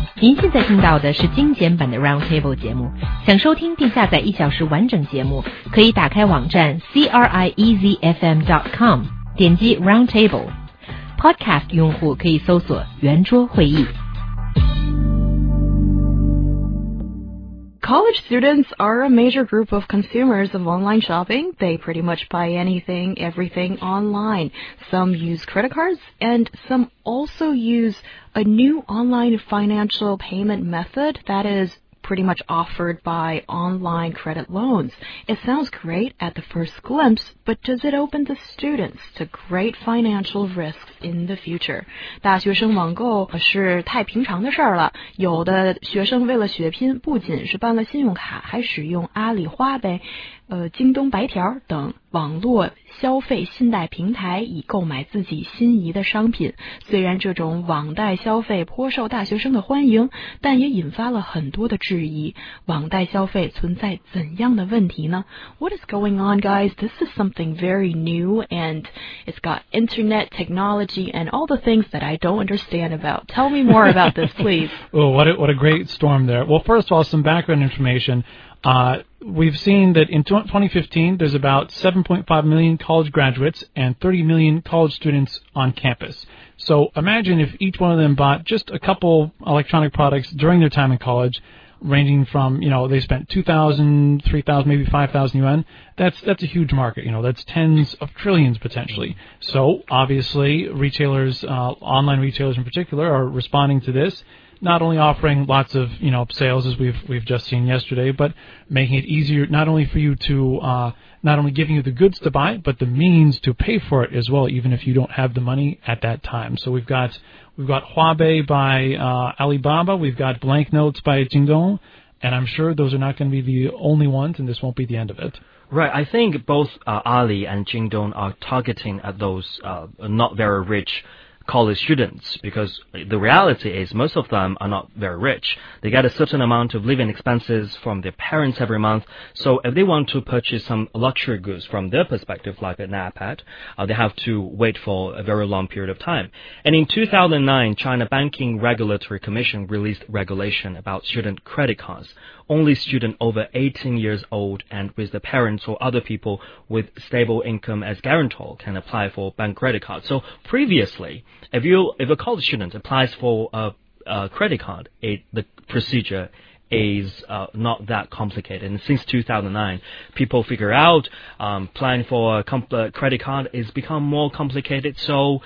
您现在听到的是精简版的 Roundtable 节目。想收听并下载1小时完整节目，可以打开网站 CRIEZFM.com， 点击 Roundtable。Podcast 用户可以搜索圆桌会议。 College students are a major group of consumers of online shopping. They pretty much buy anything, everything online. Some use credit cards, and some also use a new online financial payment method that is pretty much offered by online credit loans. It sounds great at the first glimpse, but does it open the students to great financial risks in the future? 大学生网购是太平常的事儿了，有的学生为了血拼，不仅是办了信用卡，还使用阿里花呗、京东白条等网络消费信贷平台以购买自己心仪的商品。虽然这种网贷消费颇受大学生的欢迎，但也引发了很多的质疑。网贷消费存在怎样的问题呢？ What is going on, guys? This is something very new, and it's got internet technology and all the things that I don't understand about. Tell me more about this, please. Oh, what a great storm there. Well, first of all, some background information. We've seen that in 2015, there's about 7.5 million college graduates and 30 million college students on campus. So imagine if each one of them bought just a couple electronic products during their time in college, ranging from, they spent 2,000, 3,000, maybe 5,000 yuan. That's a huge market. That's tens of trillions potentially. So obviously, retailers, online retailers in particular, are responding to this. Not only offering lots of, sales as we've just seen yesterday, but making it easier not only for you to, not only giving you the goods to buy, but the means to pay for it as well, even if you don't have the money at that time. So we've got Huabei by Alibaba, we've got blank notes by Jingdong, and I'm sure those are not going to be the only ones, and this won't be the end of it. Right. I think both Ali and Jingdong are targeting at those not very rich college students, because the reality is most of them are not very rich. They get a certain amount of living expenses from their parents every month. So if they want to purchase some luxury goods from their perspective, like an iPad, they have to wait for a very long period of time. And in 2009, China Banking Regulatory Commission released regulation about student credit cards. Only students over 18 years old and with the parents or other people with stable income as guarantor can apply for bank credit cards. So previously, if a college student applies for a credit card, the procedure is not that complicated. And since 2009, people figure out applying for a credit card is become more complicated. So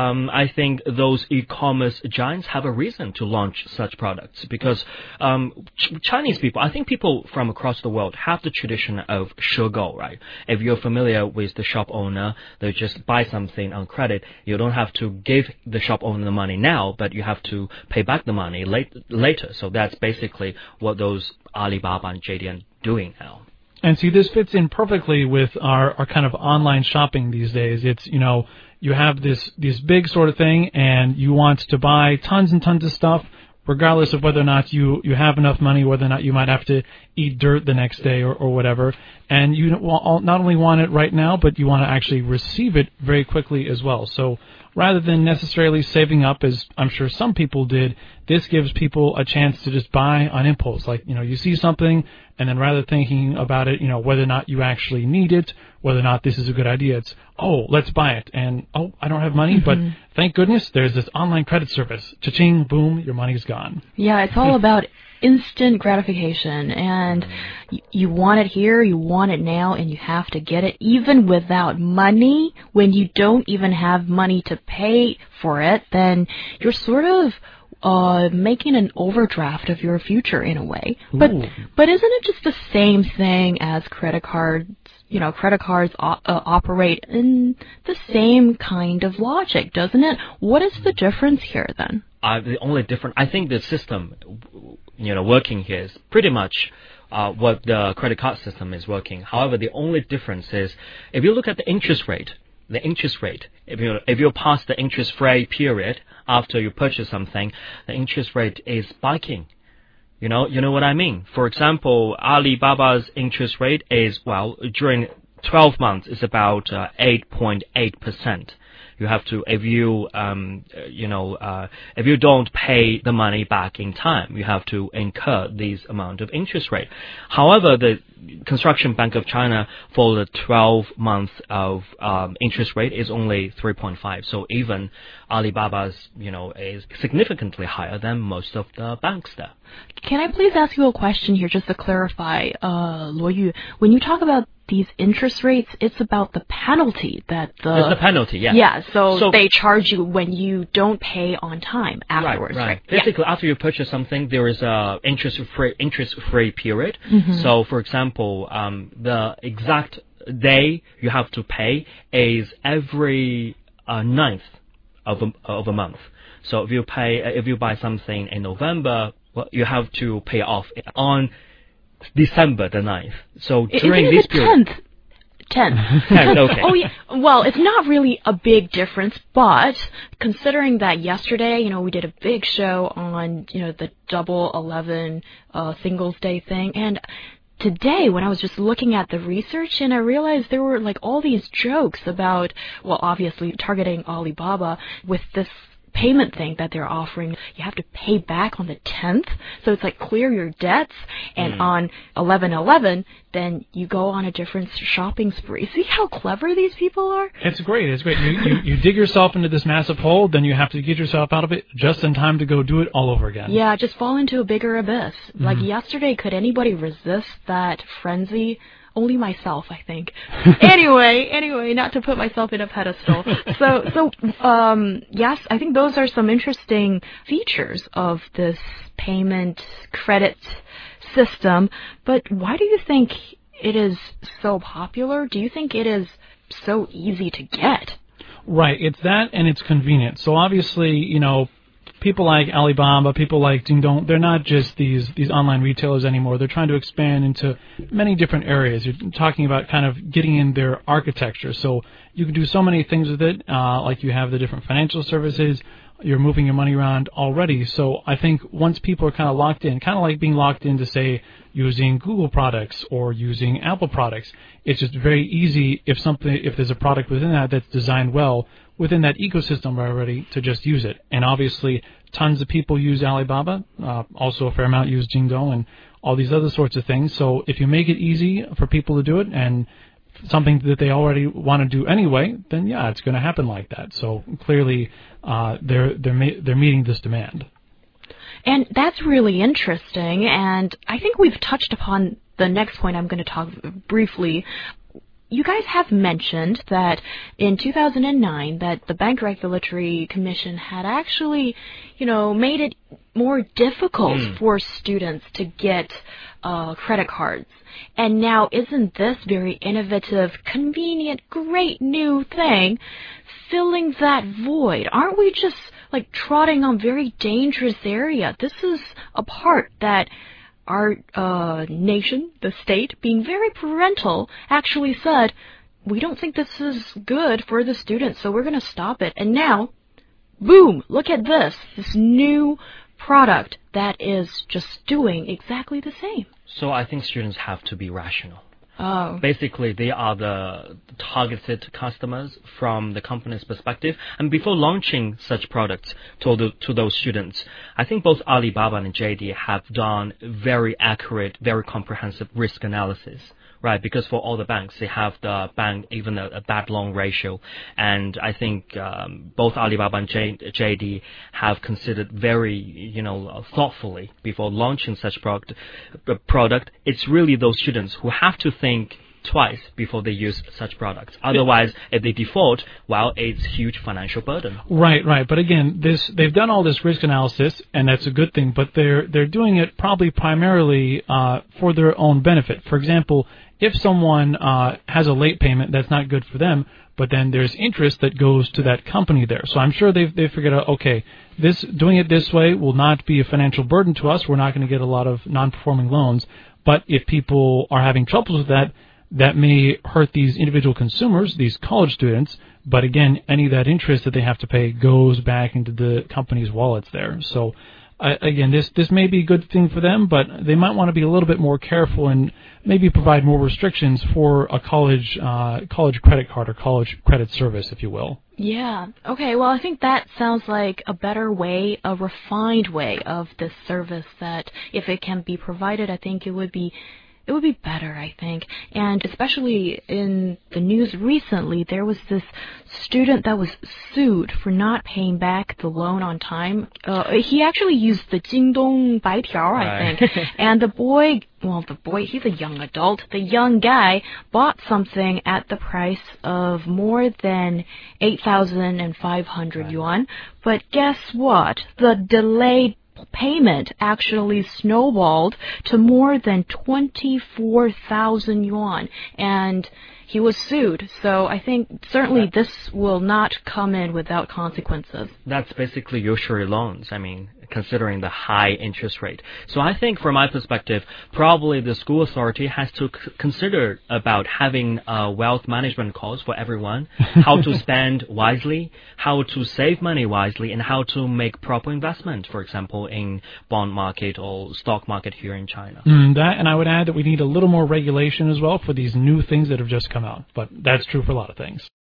I think those e-commerce giants have a reason to launch such products, because Chinese people, I think people from across the world have the tradition of shegou, right? If you're familiar with the shop owner, they just buy something on credit. You don't have to give the shop owner the money now, but you have to pay back the money later. So that's basically what those Alibaba and JD are doing now. And see, this fits in perfectly with our kind of online shopping these days. It's, you have this big sort of thing, and you want to buy tons and tons of stuff, regardless of whether or not you have enough money, whether or not you might have to eat dirt the next day or whatever. And you not only want it right now, but you want to actually receive it very quickly as well. So rather than necessarily saving up, as I'm sure some people did, this gives people a chance to just buy on impulse. Like, you see something, and then rather thinking about it, whether or not you actually need it, whether or not this is a good idea, it's, let's buy it. And, I don't have money, but thank goodness there's this online credit service. Cha-ching, boom, your money's gone. Yeah, it's all about instant gratification, and you want it here, you want it now, and you have to get it even without money. When you don't even have money to pay for it, then you're sort of making an overdraft of your future in a way. But isn't it just the same thing as credit cards? Credit cards operate in the same kind of logic, doesn't it? What is the difference here then? The only difference, I think the system, working here is pretty much what the credit card system is working. However, the only difference is if you look at the interest rate, if you're past the interest-free period after you purchase something, the interest rate is spiking. You know what I mean? For example, Alibaba's interest rate is, during 12 months, is about 8.8%. You have to, if you don't pay the money back in time, you have to incur this amount of interest rate. However, the Construction Bank of China for the 12 months of interest rate is only 3.5. So even Alibaba's, is significantly higher than most of the banks there. Can I please ask you a question here just to clarify, Luo Yu? When you talk about these interest rates, it's about the penalty that It's the penalty, yeah. Yeah, so they charge you when you don't pay on time afterwards, right? Basically, after you purchase something, there is a interest-free period. So, for example, the exact day you have to pay is every 9th of a month. So if you buy something in November, well, you have to pay off on December the 9th. So during this period, 10th. Okay. Oh, yeah. Well, it's not really a big difference, but considering that yesterday, we did a big show on, the Double 11 Singles Day thing, and today, when I was just looking at the research, and I realized there were like all these jokes about, well, obviously targeting Alibaba with this payment thing that they're offering. You have to pay back on the 10th, so it's like clear your debts, and on 11/11, then you go on a different shopping spree. See how clever these people are? It's great. You dig yourself into this massive hole, then you have to get yourself out of it just in time to go do it all over again. Yeah, just fall into a bigger abyss. Like yesterday, could anybody resist that frenzy? Only myself, I think. Anyway, not to put myself in a pedestal. So, yes, I think those are some interesting features of this payment credit system. But why do you think it is so popular? Do you think it is so easy to get? Right, it's that and it's convenient. So obviously, people like Alibaba, people like Jingdong, they're not just these online retailers anymore. They're trying to expand into many different areas. You're talking about kind of getting in their architecture. So you can do so many things with it, like you have the different financial services. You're moving your money around already. So I think once people are kind of locked in, kind of like being locked into, say, using Google products or using Apple products, it's just very easy if there's a product within that that's designed well, within that ecosystem already, to just use it. And obviously, tons of people use Alibaba, also a fair amount use Jingdong and all these other sorts of things. So if you make it easy for people to do it and something that they already want to do anyway, then yeah, it's going to happen like that. So clearly, they're meeting this demand. And that's really interesting, and I think we've touched upon the next point I'm going to talk briefly. You guys have mentioned that in 2009 that the Bank Regulatory Commission had actually, made it more difficult for students to get credit cards. And now isn't this very innovative, convenient, great new thing filling that void? Aren't we just like trotting on very dangerous area? This is a part that our nation, the state, being very parental, actually said, we don't think this is good for the students, so we're going to stop it. And now, boom, look at this new product that is just doing exactly the same. So I think students have to be rational. Oh. Basically, they are the targeted customers from the company's perspective. And before launching such products to those students, I think both Alibaba and JD have done very accurate, very comprehensive risk analysis. Right, because for all the banks, they have the bank even a bad loan ratio, and I think both Alibaba and JD have considered very thoughtfully before launching such product. It's really those students who have to think twice before they use such products. Otherwise, if they default, well, it's huge financial burden. Right. But again, they've done all this risk analysis, and that's a good thing. But they're doing it probably primarily for their own benefit. For example, if someone has a late payment, that's not good for them. But then there's interest that goes to that company there. So I'm sure they figured out, okay, doing it this way will not be a financial burden to us. We're not going to get a lot of non-performing loans. But if people are having troubles with that, that may hurt these individual consumers, these college students, but again, any of that interest that they have to pay goes back into the company's wallets there. So again, this may be a good thing for them, but they might want to be a little bit more careful and maybe provide more restrictions for a college credit card or college credit service, if you will. Yeah. Okay, well, I think that sounds like a better way, a refined way of this service that if it can be provided, I think it would be better, I think. And especially in the news recently, there was this student that was sued for not paying back the loan on time. He actually used the Jingdong Baipiao, I think. And the boy, he's a young adult. The young guy bought something at the price of more than 8,500 yuan. But guess what? The delayed payment actually snowballed to more than 24,000 yuan, and he was sued. So I think certainly this will not come in without consequences. That's basically usury loans, I mean, considering the high interest rate. So I think from my perspective, probably the school authority has to consider about having a wealth management course for everyone, how to spend wisely, how to save money wisely, and how to make proper investment, for example, in bond market or stock market here in China. That, and I would add that we need a little more regulation as well for these new things that have just come out. But that's true for a lot of things.